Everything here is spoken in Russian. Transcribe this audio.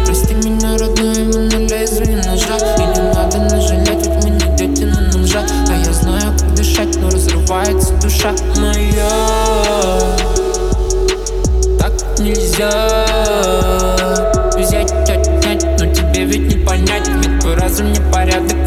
Прости меня, родная, мы на лезвии ножа. И не надо нажалеть, ведь мы не дети, но нам жаль. А я знаю, как дышать, но разрывается душа моя. Так нельзя взять, отнять, но тебе ведь не понять. Ведь твой разум не порядок,